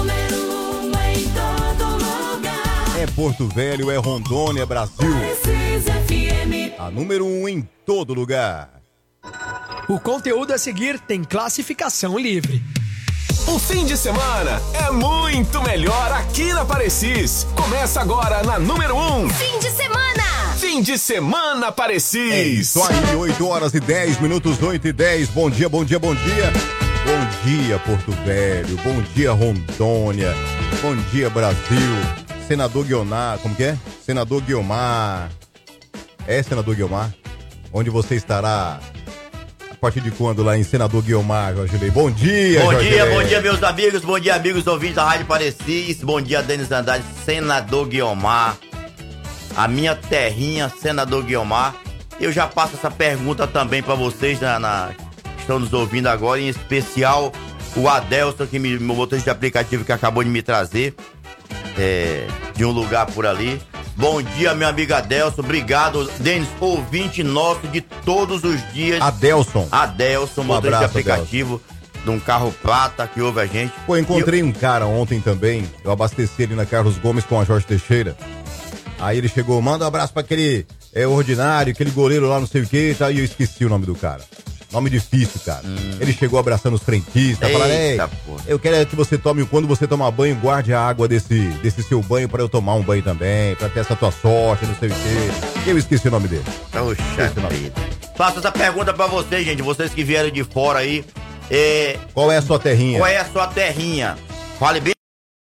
É Porto Velho, é Rondônia, Brasil. A número um em todo lugar. O conteúdo a seguir tem classificação livre. O fim de semana é muito melhor aqui na Parecis. Começa agora na número um. Fim de semana. Fim de semana Parecis. É isso aí, oito horas e dez minutos, oito e dez. Bom dia, bom dia, bom dia. Bom dia, Porto Velho. Bom dia, Rondônia. Bom dia, Brasil. Senador Guiomar, como que é? Senador Guiomar. É, Senador Guiomar? Onde você estará a partir de quando lá em Senador Guiomar, Jorge Lei? Bom dia, Bom Jorge dia, Lei. bom dia, meus amigos. Bom dia, amigos ouvintes da Rádio Parecis. Bom dia, Denis Andrade, Senador Guiomar. A minha terrinha, Senador Guiomar. Eu já passo essa pergunta também pra vocês na, na, que estão nos ouvindo agora, em especial o Adelson, que me, meu motorista de aplicativo que acabou de me trazer é, de um lugar por ali. Bom dia, meu amigo Adelson. Obrigado, Denis, ouvinte nosso de todos os dias. Adelson. Adelson, Um motorista abraço, de aplicativo de um carro prata que ouve a gente. Pô, encontrei um cara ontem também. Eu abasteci ele na Carlos Gomes com a Jorge Teixeira. Aí ele chegou, manda um abraço pra aquele é, ordinário, aquele goleiro lá, não sei o que, tá? E eu esqueci o nome do cara. Nome difícil, cara. Hum. Ele chegou abraçando os frentistas, falando, ei, eu quero que você tome, quando você tomar banho, guarde a água desse, desse seu banho pra eu tomar um banho também, pra ter essa tua sorte, não sei o quê. Eu esqueci o nome dele. Poxa vida. Faço essa pergunta pra vocês, gente, vocês que vieram de fora aí. É... Qual é a sua terrinha? Qual é a sua terrinha? Fale bem.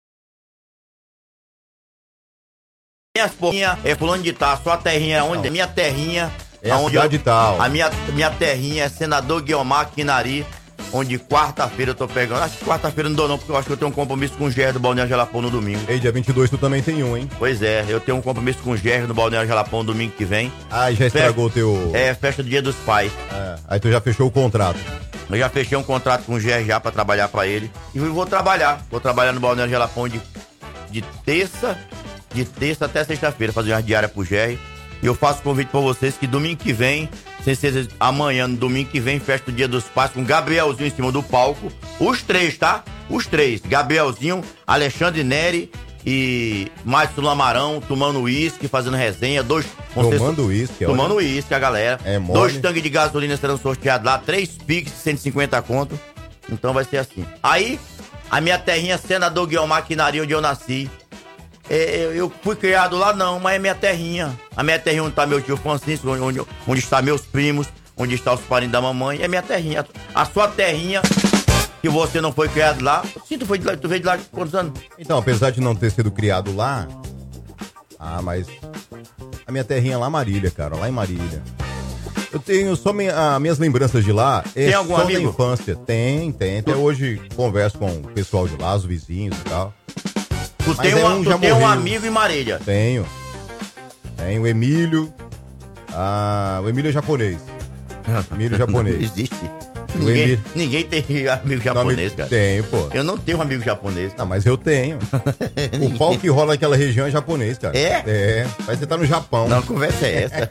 Minha porrinha é fulano de tal, a sua terrinha é onde? Minha terrinha... É a cidade tal. A minha, minha terrinha é Senador Guiomar Quinari, onde quarta-feira eu tô pegando. Acho que quarta-feira não dou não, porque eu acho que eu tenho um compromisso com o Gerro do Balneário Jalapão no domingo. Ei, dia vinte e dois tu também tem um, hein? Pois é, eu tenho um compromisso com o Gerro do Balneário Jalapão no domingo que vem. Ah, já estragou o teu... É, festa do Dia dos Pais. É, aí tu já fechou o contrato. Eu já fechei um contrato com o Gerro já pra trabalhar pra ele. E vou trabalhar, vou trabalhar no Balneário Jalapão de, de terça, de terça até sexta-feira, fazer umas diárias pro Gerro. E eu faço convite pra vocês que domingo que vem, sem ser amanhã, no domingo que vem, festa do Dia dos Pais, com Gabrielzinho em cima do palco. Os três, tá? Os três. Gabrielzinho, Alexandre Neri e Márcio Lamarão, tomando uísque, fazendo resenha. Dois, tomando uísque, Tomando uísque, a galera. É mole. Dois tanques de gasolina serão sorteados lá, três Pix de cento e cinquenta conto. Então vai ser assim. Aí, a minha terrinha, Senador Guiomar Quinari, onde eu nasci. É, eu fui criado lá não, mas é minha terrinha. A minha terrinha onde está meu tio Francisco, onde, onde está meus primos, onde está os parentes da mamãe, é minha terrinha. A sua terrinha, que você não foi criado lá. Sim, tu, foi de lá, tu veio de lá de quantos anos? Então, apesar de não ter sido criado lá, ah, mas a minha terrinha é lá Marília, cara, lá em Marília. Eu tenho só minha, ah, minhas lembranças de lá. É tem algum só amigo? da infância. Tem, tem. Até hoje converso com o pessoal de lá, os vizinhos e tal. Tu tem, uma, um, tu tem um amigo em Marília? Tenho. Tenho o Emílio. Ah, o Emílio é japonês. Emílio japonês. Não existe. Ninguém, ninguém tem amigo japonês, Não, cara. Tenho, pô. Eu não tenho um amigo japonês. Não, mas eu tenho. O pau que rola naquela região é japonês, cara. É? É. Mas você tá no Japão. Não, a conversa é essa.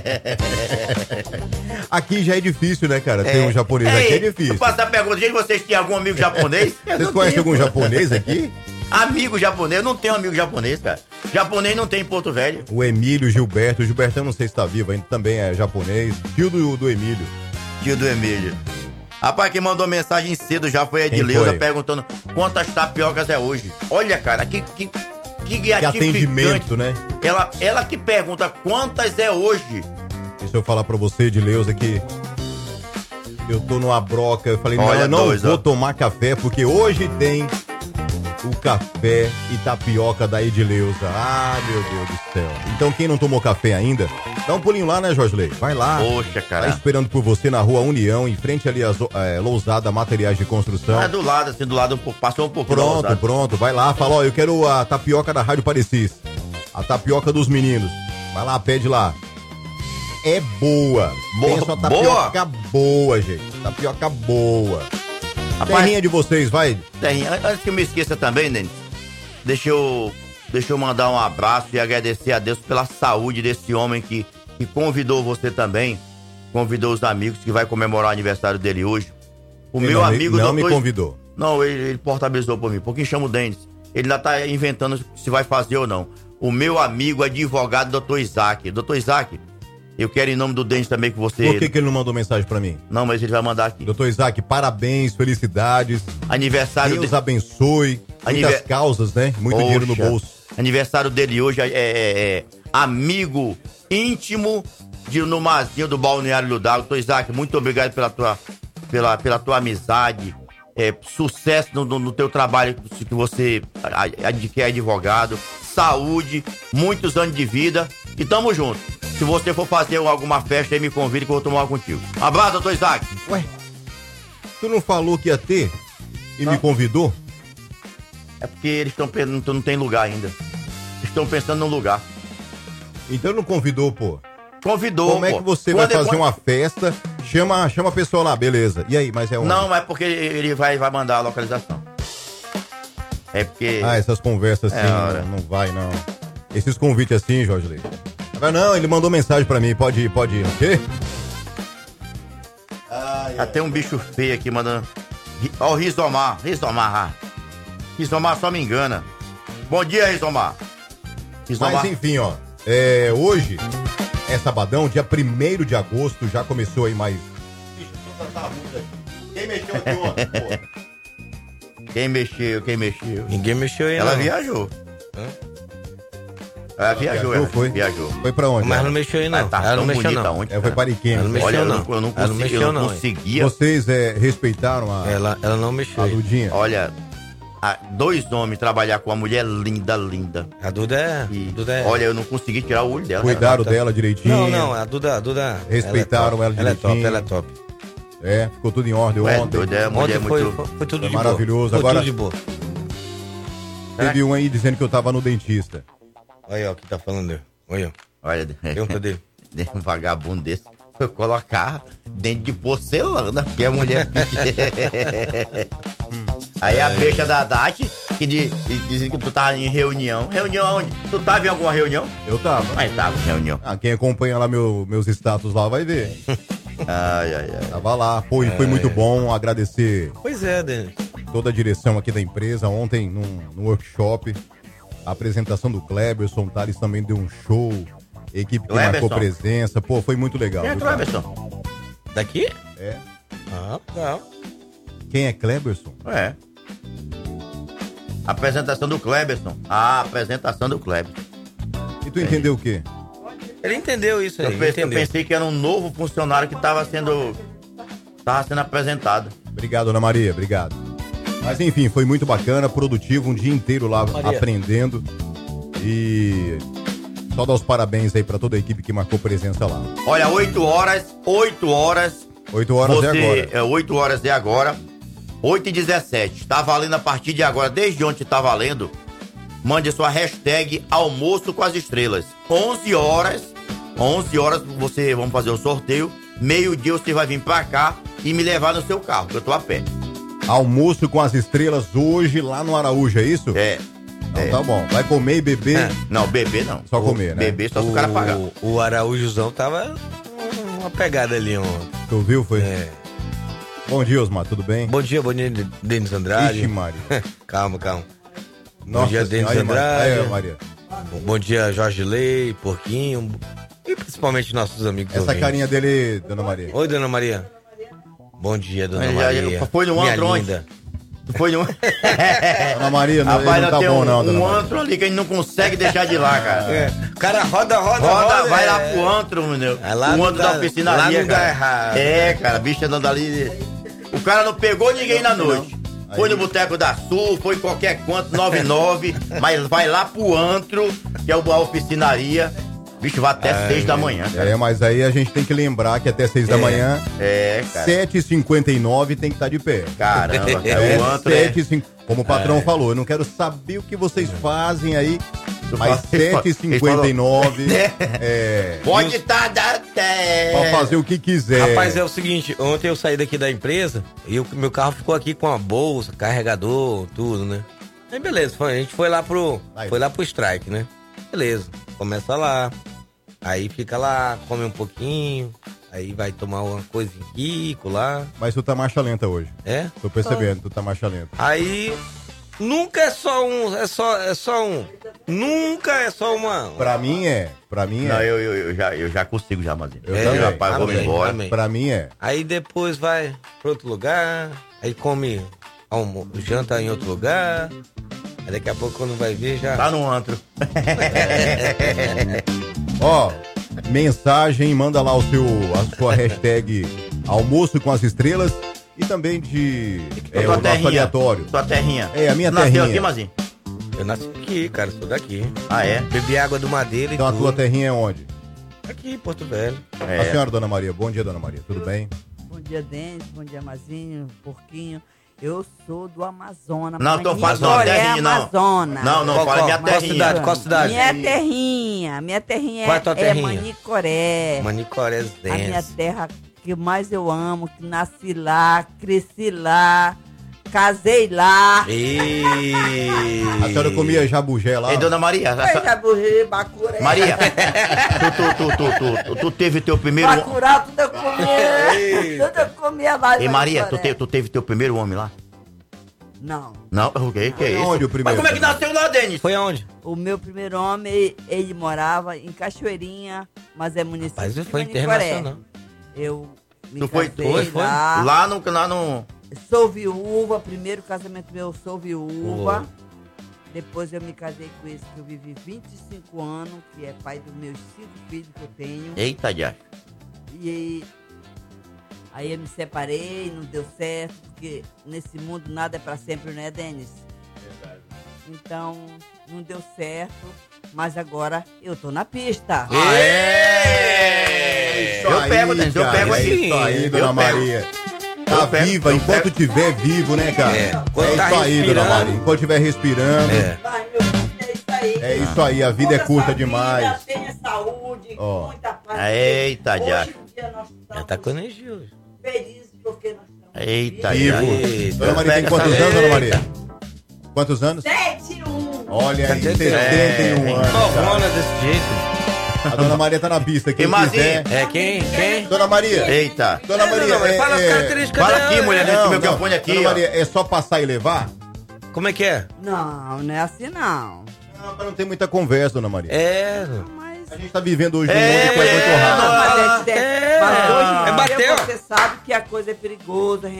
Aqui já é difícil, né, cara? Ter É. um japonês Ei, aqui é difícil. Eu faço a pergunta, gente, vocês têm algum amigo japonês? Eu Vocês não conhecem tenho, algum pô. japonês aqui? Amigo japonês? Eu não tenho amigo japonês, cara. Japonês não tem em Porto Velho. O Emílio, o Gilberto. O Gilberto eu não sei se tá vivo ainda, também é japonês. Tio do, do Emílio. Tio do Emílio. Rapaz, quem mandou mensagem cedo já foi a Quem Edileuza foi? perguntando quantas tapiocas é hoje. Olha, cara, que, que, que Que atendimento, né? Ela, ela que pergunta quantas é hoje. Deixa eu falar pra você, Edileuza, que eu tô numa broca. Eu falei, não, Olha, eu não dois, vou ó. tomar café, porque hoje tem o café e tapioca da Edileuza. Ah, meu Deus do céu. Então, quem não tomou café ainda, dá um pulinho lá, né, Jorge? Vai lá. Poxa, cara. Tá esperando por você na Rua União, em frente ali a é, Lousada Materiais de Construção. Ah, do lado, assim, do lado um pouco, passou um pouquinho. Pronto, ousado. pronto. Vai lá, fala, ó, eu quero a tapioca da Rádio Parecis. A tapioca dos meninos. Vai lá, pede lá. É boa. Boa, Tem a sua tapioca boa, boa gente. Tapioca boa. A Rapaz, terrinha de vocês, vai. Terrinha, antes que eu me esqueça também, Denis, deixa eu, deixa eu mandar um abraço e agradecer a Deus pela saúde desse homem que, que convidou você também, convidou os amigos que vai comemorar o aniversário dele hoje. O Ele meu não me- amigo... não doutor- me convidou. Não, ele, ele portabilizou por mim, pouquinho chama o Denis. Ele ainda tá inventando se vai fazer ou não. O meu amigo advogado, doutor Isaac. doutor Isaac, eu quero em nome do Denis também que você... Por que, que ele não mandou mensagem pra mim? Não, mas ele vai mandar aqui. Doutor Isaac, parabéns, felicidades. Aniversário Deus de- abençoe. Muitas Anive- causas, né? Muito dinheiro no Poxa, bolso. Aniversário dele hoje é, é- é amigo íntimo de Numazinho do Balneário Ludago. Doutor Isaac, muito obrigado pela tua, pela, pela tua amizade. É, sucesso no, no, no teu trabalho que você a- a- que é advogado. Saúde, muitos anos de vida. E tamo junto. Se você for fazer alguma festa aí, me convide que eu vou tomar uma contigo. Abraço, doutor Isaac. Ué, tu não falou que ia ter e me convidou? É porque eles estão pensando, não tem lugar ainda. Estão pensando no lugar. Então não convidou, pô. Convidou, Como é pô. que você Quando- vai fazer quando- uma festa, chama, chama a pessoa lá, beleza. E aí, mas é onde? Não, mas porque ele vai, vai mandar a localização. É porque... Ah, essas conversas assim, É, ora. não, não vai, não. Esses convites assim, Jorge Leite. Ah, não, ele mandou mensagem pra mim, pode ir, pode ir, o quê? Já tem um bicho feio aqui mandando... Ri- Ó o Rizomar, Rizomar. ah. Rizomar só me engana. Bom dia, Rizomar. Rizomar. Mas enfim, ó, é, hoje é sabadão, dia primeiro de agosto, já começou aí mais... Quem mexeu aqui ontem, pô? Quem mexeu, quem mexeu? Ninguém mexeu aí, Ela não. viajou. Hã? Ela viajou, viajou, ela foi? viajou. Foi pra onde? Mas ela não mexeu aí, não. Ah, tá Ela não tão mexeu, bonita não. ontem, É, foi cara. para Iquema. Ela não mexeu, Olha, eu não. não, eu não, Ela não consegui, mexeu, eu não não, hein? conseguia. Vocês é, respeitaram a, Ela, ela não mexeu a aí. Dudinha? Olha, a- dois homens trabalhar com uma mulher linda, linda. A Duda é... E, Duda é... olha, eu não consegui tirar o olho dela. Cuidaram Ela- dela direitinho? Não, não, a Duda... A Duda Respeitaram ela ela é top, direitinho. ela é top. É, ficou tudo em ordem Ué, ontem. doido, é, a mulher Ontem foi, muito... foi, foi tudo Foi de boa. maravilhoso. Foi Agora- tudo de boa. Teve um aí dizendo que eu tava no dentista. Olha ó, o que tá falando aí. Olha, Olha, pergunta dele. um vagabundo desse foi colocar dentro de porcelana, porque a mulher... Aí a besta da Dati, que de, de- dizem que tu tava em reunião. Reunião aonde? Tu tava em alguma reunião? Eu tava. Mas tava em reunião. Ah, quem acompanha lá meu- meus status lá vai ver. Ai, ai, ai. Tava lá. Pô, e foi muito bom agradecer Pois é, Denis. toda a direção aqui da empresa. Ontem, num, num workshop, a apresentação do Kleberson, o Thales também deu um show. Equipe que Kleberson? marcou presença. Pô, foi muito legal. Quem é viu, cara? Kleberson? Daqui? É. Ah, legal. Quem é Kleberson? É. Apresentação do Kleberson. A apresentação do Kleberson. E tu entendeu o quê? Ele entendeu isso aí, Eu pensei, eu entendeu. pensei que era um novo funcionário que tava sendo... Tava sendo apresentado. Obrigado, Ana Maria, obrigado. Mas enfim, foi muito bacana, produtivo, um dia inteiro lá Maria. aprendendo. E só dar os parabéns aí pra toda a equipe que marcou presença lá. Olha, oito horas, oito horas. oito horas você, é agora. É, oito horas é agora. oito e dezessete. Tá valendo a partir de agora. Desde ontem tá valendo. Mande sua hashtag almoço com as estrelas. onze horas. onze horas você, vamos fazer o sorteio. Meio dia você vai vir pra cá e me levar no seu carro, que eu tô a pé. Almoço com as estrelas hoje lá no Araújo, é isso? É. Então é. tá bom. Vai comer e beber? É. Não, beber não. Só comer, né? Beber só se o cara pagar. O Araújozão tava uma pegada ali ontem. Tu viu, foi? É. Bom dia, Osmar, tudo bem? Bom dia, bom dia, Denis Andrade. Ixi, Maria. calma, calma. Nossa, bom dia, Denis aí, Andrade. aí, Maria. Bom dia, Jorge Lei, Porquinho. E principalmente nossos amigos Essa ouvintes. carinha dele, Dona Maria. Oi, Dona Maria. Bom dia, Dona Aí, Maria. Foi no Minha antro ontem. linda. Foi no... Dona Maria, não, Rapaz, não tá tem bom um, não, Dona um Maria. antro ali que a gente não consegue deixar de ir lá, cara. É. Cara, roda, roda, roda. roda vai é. lá pro antro, meu. É lá o não antro dá- da oficinaria, lá não dá cara. errado. É, cara, bicho andando ali. O cara não pegou ninguém na noite. Foi no Boteco da Sul, foi qualquer quanto, noventa e nove, mas vai lá pro antro, que é o a oficinaria. Bicho, vai até Ai, seis da manhã, cara. É, mas aí a gente tem que lembrar que até seis da É, manhã, é, cara. sete e cinquenta e nove tem que estar de pé. Caramba, cara, é, o antro sete é- e cinquenta, como o patrão É. falou, eu não quero saber o que vocês fazem aí, mas falo- ele sete e cinquenta e nove é, Pode estar da até. pra fazer o que quiser. Rapaz, é o seguinte, ontem eu saí daqui da empresa e o meu carro ficou aqui com a bolsa, carregador, tudo, né? Aí beleza, foi- a gente foi lá pro, foi lá pro strike, né? Beleza, começa lá, aí fica lá, come um pouquinho, aí vai tomar uma coisa em Kiko lá. Mas tu tá marcha lenta hoje. É? Tô percebendo, tu tá marcha lenta. Aí nunca é só um, é só, é só um, nunca é só uma. Pra mim é, pra mim é. Não, eu, eu, eu já, eu já consigo já, Mazinho. Eu É, também. Rapaz, vamos amém, embora. amém. Pra mim é. Aí depois vai pra outro lugar, aí come almo, janta em outro lugar. Aí daqui a pouco quando vai ver já. Tá no antro. Ó, mensagem, manda lá o seu, a sua hashtag almoço com as estrelas e também de é, Tua o nosso terrinha. aleatório. Tua terrinha. É, a minha Nasceu terrinha. aqui, Mazinho? Eu nasci aqui, cara, sou daqui. Ah, é? Bebi água do Madeira Então e a tudo. tua terrinha é onde? Aqui, Porto Velho. A senhora, Dona Maria. Bom dia, Dona Maria. Tudo bem? Bom dia, Denis. Bom dia, Mazinho, Porquinho. Eu sou do Amazonas. Não, então fala Manicoré, sua terrinha, não. Amazonas. Não, não, Qual- fala qual- minha qual terrinha. cidade? Qual cidade? Minha terrinha. Minha terrinha Qual é a tua é terrinha? Manicoré. Manicoré A minha Dance. terra que mais eu amo, que nasci lá, cresci lá, casei lá. A senhora comia jabugé lá? Ei, Dona Maria. Foi essa- Jaburri, Bacuré. Maria, tu, tu, tu, tu, tu, tu teve teu primeiro... Bacurá, tudo eu comia. Tudo eu comia lá. em Ei, Maria, tu, Manicoré. te, tu teve teu primeiro homem lá? Não. Não? O que, que é isso? Onde o primeiro? Mas como é que nasceu lá, Denis? Foi aonde? O meu primeiro homem, ele morava em Cachoeirinha, mas é município Rapaz, de foi Manicoré. internacional. Eu me Tu foi, casei tu foi? lá. Lá no... Lá no... Sou viúva, primeiro casamento meu, eu sou viúva. Depois eu me casei com esse que eu vivi vinte e cinco anos, que é pai dos meus cinco filhos que eu tenho. Eita, já. E aí eu me separei, não deu certo, porque nesse mundo nada é pra sempre, né, Denis? Verdade. Então, não deu certo, mas agora eu tô na pista. É Eu pego, Denis, eu cara, pego é aqui. isso aí, Eu Dona pego. Maria. Tá Eu pego, viva eu enquanto pego. tiver vivo, né, cara? É, É, enquanto tá isso aí, Dona respirando. Maria. Enquanto tiver respirando. É. Vai, meu filho, é isso aí. É isso aí, a vida é curta Toda essa demais. vida, tenha saúde, Ó. muita paz. Eita, já. Hoje em dia nós Já tá com energia hoje. estamos felizes porque nós estamos Eita, Vivo. já. Eita. Dona Maria tem Pega quantos essa- anos, Dona Maria? Quantos anos? sete e um. Olha aí, setenta e um. setenta e um anos. cara. Novona desse jeito. A Dona Maria tá na pista. Quem E Mazinho? quiser. É quem? Quem? Dona Maria. Eita. Dona É, Maria, Dona Maria, é- fala as é- características Fala dela. aqui, mulher, nesse Não, meu não. microfone aqui, Dona ó. Maria, é só passar e levar? Como é que é? Não, não é assim não. Não, mas não tem muita conversa, Dona Maria. É. A gente tá vivendo hoje num É, mundo que é muito rápido. Mas, é, É. mas hoje em É dia bateu. você sabe que a coisa é perigosa.